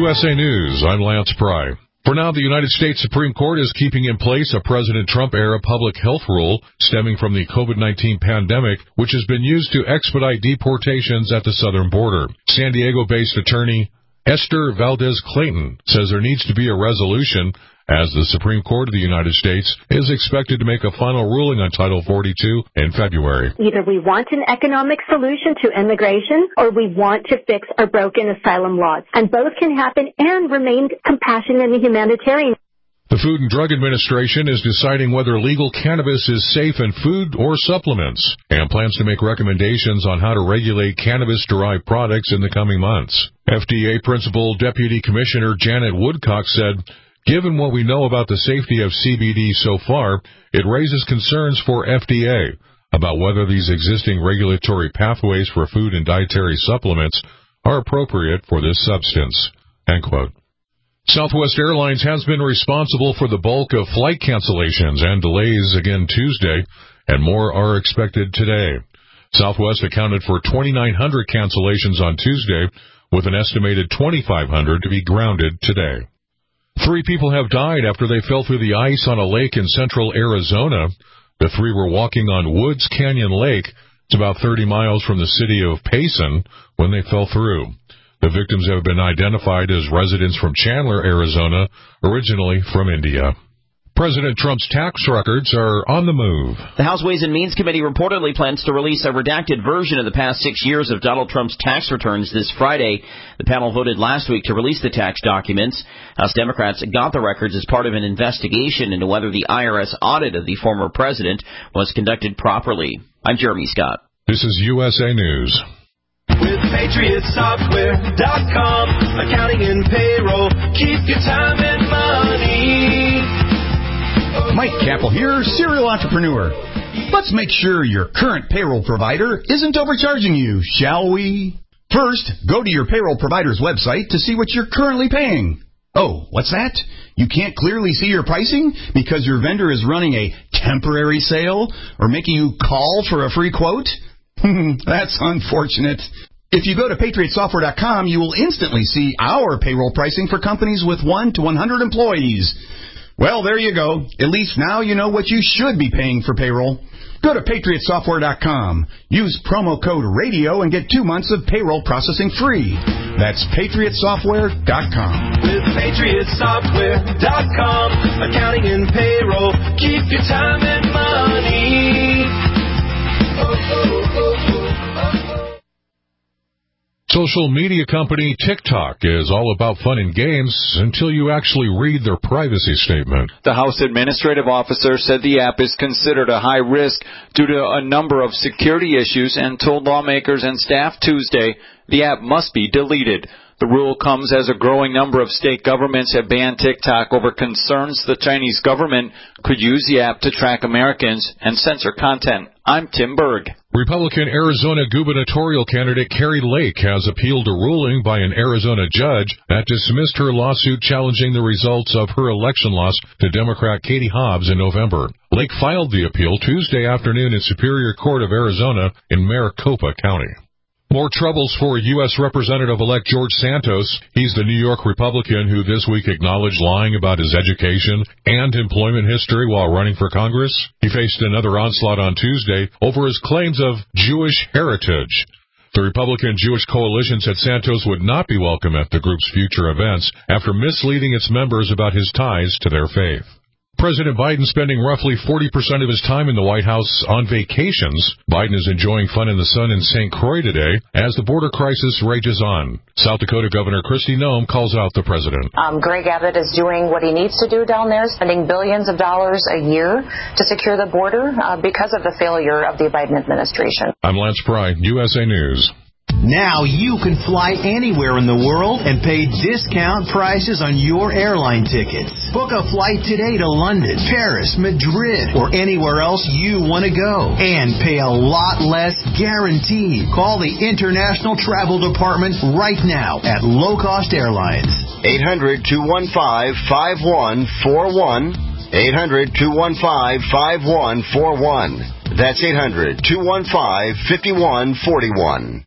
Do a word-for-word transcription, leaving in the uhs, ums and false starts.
U S A News, I'm Lance Pry. For now, the United States Supreme Court is keeping in place a President Trump-era public health rule stemming from the COVID nineteen pandemic, which has been used to expedite deportations at the southern border. San Diego-based attorney Esther Valdez-Clayton says there needs to be a resolution as the Supreme Court of the United States is expected to make a final ruling on Title forty-two in February. Either we want an economic solution to immigration or we want to fix our broken asylum laws. And both can happen and remain compassionate and humanitarian. The Food and Drug Administration is deciding whether legal cannabis is safe in food or supplements and plans to make recommendations on how to regulate cannabis-derived products in the coming months. F D A Principal Deputy Commissioner Janet Woodcock said, "Given what we know about the safety of C B D so far, it raises concerns for F D A about whether these existing regulatory pathways for food and dietary supplements are appropriate for this substance." End quote. Southwest Airlines has been responsible for the bulk of flight cancellations and delays again Tuesday, and more are expected today. Southwest accounted for twenty-nine hundred cancellations on Tuesday, with an estimated twenty-five hundred to be grounded today. Three people have died after they fell through the ice on a lake in central Arizona. The three were walking on Woods Canyon Lake. It's about thirty miles from the city of Payson when they fell through. The victims have been identified as residents from Chandler, Arizona, originally from India. President Trump's tax records are on the move. The House Ways and Means Committee reportedly plans to release a redacted version of the past six years of Donald Trump's tax returns this Friday. The panel voted last week to release the tax documents. House Democrats got the records as part of an investigation into whether the I R S audit of the former president was conducted properly. I'm Jeremy Scott. This is U S A News. With Patriot Software dot com, accounting and payroll, keep your time and money. Mike Capel here, serial entrepreneur. Let's make sure your current payroll provider isn't overcharging you, shall we? First, go to your payroll provider's website to see what you're currently paying. Oh, what's that? You can't clearly see your pricing because your vendor is running a temporary sale or making you call for a free quote? That's unfortunate. If you go to Patriot Software dot com, you will instantly see our payroll pricing for companies with one to one hundred employees. Well, there you go. At least now you know what you should be paying for payroll. Go to Patriot Software dot com. Use promo code RADIO and get two months of payroll processing free. That's Patriot Software dot com. With Patriot Software dot com, accounting and payroll, keep your time and money. Oh, oh, oh, oh, oh. Social media company TikTok is all about fun and games until you actually read their privacy statement. The House Administrative Officer said the app is considered a high risk due to a number of security issues and told lawmakers and staff Tuesday the app must be deleted. The rule comes as a growing number of state governments have banned TikTok over concerns the Chinese government could use the app to track Americans and censor content. I'm Tim Berg. Republican Arizona gubernatorial candidate Kari Lake has appealed a ruling by an Arizona judge that dismissed her lawsuit challenging the results of her election loss to Democrat Katie Hobbs in November. Lake filed the appeal Tuesday afternoon in Superior Court of Arizona in Maricopa County. More troubles for U S Representative-elect George Santos. He's the New York Republican who this week acknowledged lying about his education and employment history while running for Congress. He faced another onslaught on Tuesday over his claims of Jewish heritage. The Republican Jewish Coalition said Santos would not be welcome at the group's future events after misleading its members about his ties to their faith. President Biden spending roughly forty percent of his time in the White House on vacations. Biden is enjoying fun in the sun in Saint Croix today as the border crisis rages on. South Dakota Governor Kristi Noem calls out the president. Um, Greg Abbott is doing what he needs to do down there, spending billions of dollars a year to secure the border uh, because of the failure of the Biden administration. I'm Lance Pry, U S A News. Now you can fly anywhere in the world and pay discount prices on your airline tickets. Book a flight today to London, Paris, Madrid, or anywhere else you want to go. And pay a lot less guaranteed. Call the International Travel Department right now at Low Cost Airlines. eight hundred, two one five, five one four one. eight hundred, two one five, five one four one. That's eight hundred, two one five, five one four one.